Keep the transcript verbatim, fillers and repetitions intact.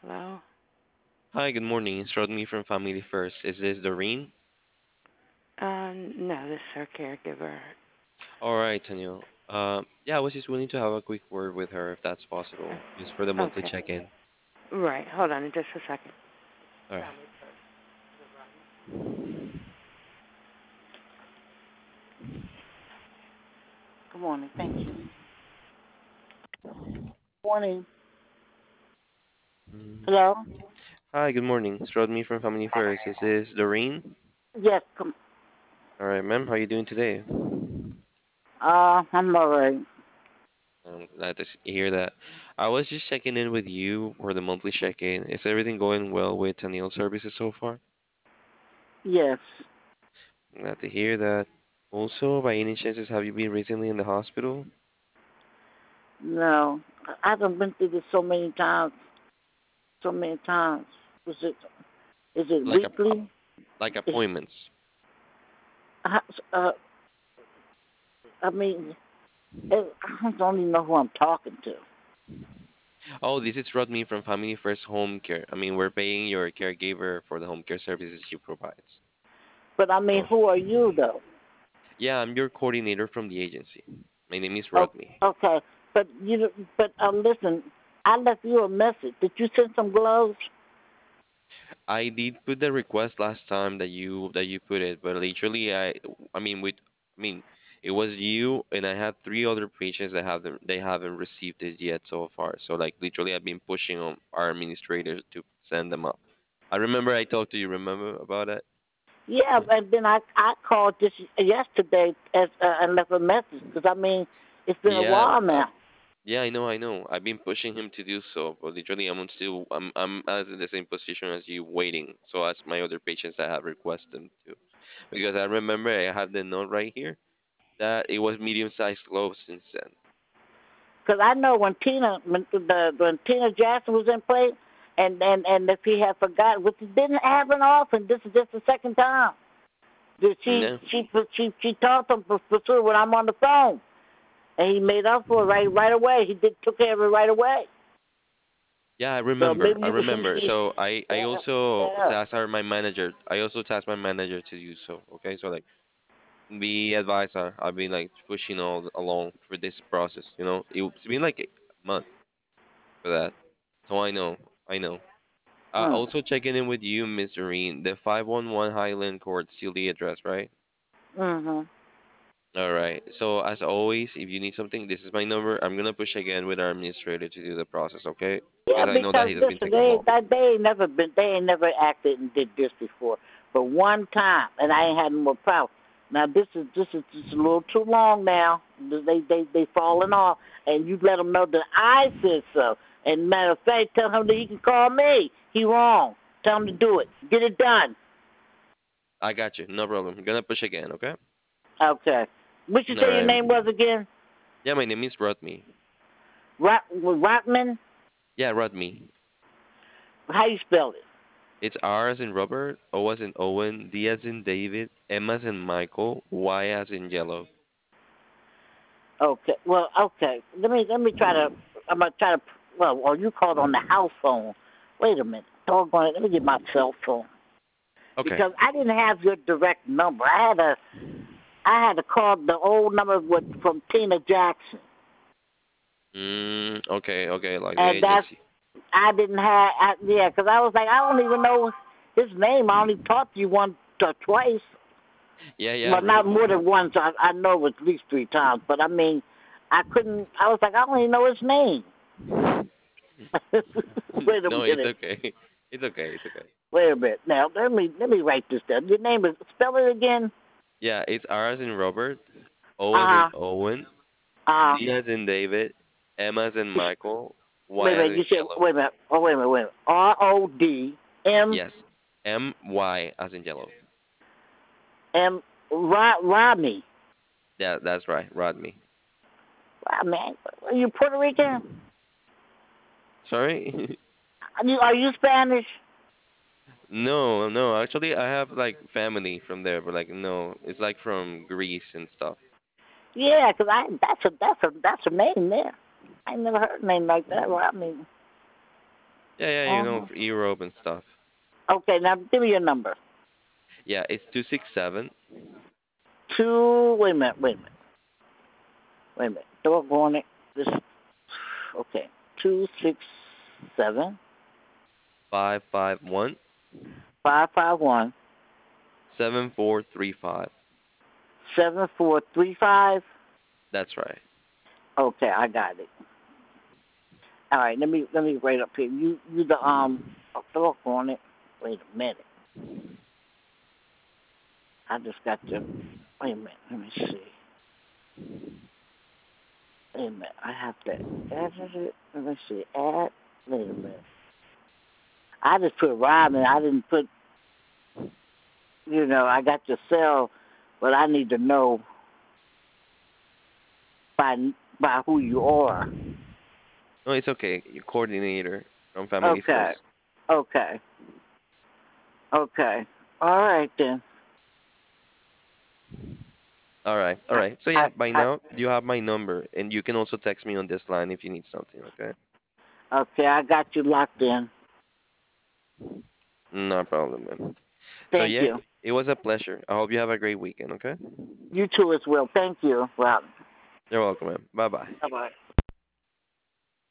Hello? Hi, good morning. It's Rodney from Family First. Is this Doreen? Uh, no, this is her caregiver. All right, Daniel. Uh, yeah, I was just willing to have a quick word with her if that's possible, just for the monthly Okay. check-in. Right. Hold on just a second. All right. Good morning. Thank you. Morning. Mm. Hello? Hi, good morning. It's Rodney from Family First. Is this Doreen? Yes, come. All right, ma'am. How are you doing today? Uh, I'm alright. I'm glad to s- hear that. I was just checking in with you for the monthly check-in. Is everything going well with Daniel services so far? Yes. Glad to hear that. Also, by any chances, have you been recently in the hospital? No. I haven't been through this so many times. So many times. Is it? Is it Like a, a weekly? like Is, appointments? uh, uh, I mean, it, I don't even know who I'm talking to. Oh, this is Rodney from Family First Home Care. I mean, we're paying your caregiver for the home care services she provides. But I mean, So, who are you though? yeah, I'm your coordinator from the agency. My name is Oh, Rodney. okay. But you, but um, listen. I left you a message. Did you send some gloves? I did put the request last time that you that you put it, but literally, I I mean, with I mean, it was you and I had three other patients that haven't they haven't received it yet so far. So like literally, I've been pushing on our administrators to send them up. I remember I talked to you. Remember about it? Yeah, and then I I called just yesterday as uh, and left a message because I mean it's been a Yeah, while now. Yeah, I know, I know. I've been pushing him to do so, but literally I'm still I'm I'm as in the same position as you waiting. So as my other patients that have requested them to. Because I remember I have the note right here that it was medium sized gloves since then. Because I know when Tina when the when Tina Jackson was in play, and and and if he had forgotten, which didn't happen often, this is just the second time. That she No. she she she talked to him for, for sure when I'm on the phone, and he made up for it right right away. He did took care of it right away. Yeah, I So remember. maybe I you could remember. you, So I I yeah also yeah. tasked our my manager. I also tasked my manager to do so. Okay, so like be advised, uh, I've been like pushing all along for this process. You know, it's been like a month for that. So I know, I know. Uh, Mm. also checking in with you, Miss Doreen. The five one one Highland Court, still the address, right? Mhm. All right. So as always, if you need something, this is my number. I'm gonna push again with our administrator to do the process, okay? Yeah, Because I know that because he has been listen, taking they long. that they ain't never been they ain't never acted and did this before. But one time, and I ain't had no more problem. Now this is this is just a little too long now. They they they falling off, and you let them know that I said so. And matter of fact, tell him that he can call me. He wrong. Tell him to do it. Get it done. I got you. No problem. I'm gonna push again, okay? Okay. What you All say your right. name was again? Yeah, my name is Rodney. Rot Rotman. Yeah, Rodney. How you spell it? It's R as in Robert, O as in Owen, D as in David, M as in Michael, Y as in yellow. Okay. Well, okay. Let me let me try to. I'm gonna try to. Well, well, you called on the house phone. Wait a minute. Doggone it. Let me get my cell phone Okay. because I didn't have your direct number. I had a. I had to call the old number with from Tina Jackson, Mm, okay, okay, like the and that's agency. I didn't have. I, yeah, because I was like, I don't even know his name. I only talked to you once or twice. Yeah, yeah, Well, not right. more than once. I I know it was at least three times. But I mean, I couldn't. I was like, I don't even know his name. Wait a No, it's minute. okay. It's okay. It's okay. Wait a minute. Now let me let me write this down. Your name is spell it again. Yeah, it's R as in Robert, O as in Uh huh. Owen, Uh D as in David, M as in huh. Michael, Y Wait a as minute. in You said yellow. wait a minute. Oh wait a minute. Wait a minute. R O D M Yes, M Y as in yellow. M Rod Rodney. Yeah, that's right. Rodney. Rodney. Are you Puerto Rican? Sorry? Are you are you Spanish? No, no. Actually, I have like family from there, but like no, it's like from Greece and stuff. Yeah, 'cause I that's a that's a that's a name there. I ain't never heard a name like that. Rodney. Yeah, yeah, you know, Uh-huh. for Europe and stuff. Okay, now give me your number. Yeah, it's two six seven Two. Wait a minute. Wait a minute. Wait a minute. Doggone it. This. Okay. Two six seven five five one five five one seven four three five. seven four three five. That's right. Okay, I got it. All right. Let me let me write up here. You you the um. Oh, doggone it. Wait a minute. I just got to. Wait a minute. Let me see. Wait a minute. I have to edit it. Let me see. Add. Wait a minute. I just put Robin. I didn't put. You know, I got your cell, but I need to know by by who you are. No, it's okay. Your coordinator from Family Okay. First. Okay. Okay. All right then. All right, all I, right. So I, yeah, by I, now you have my number, and you can also text me on this line if you need something. Okay? okay, I got you locked in. No problem, man. So Thank yeah, you. it was a pleasure. I hope you have a great weekend. Okay? You too as well. Thank you. Well, You're welcome, man. Bye bye. bye bye.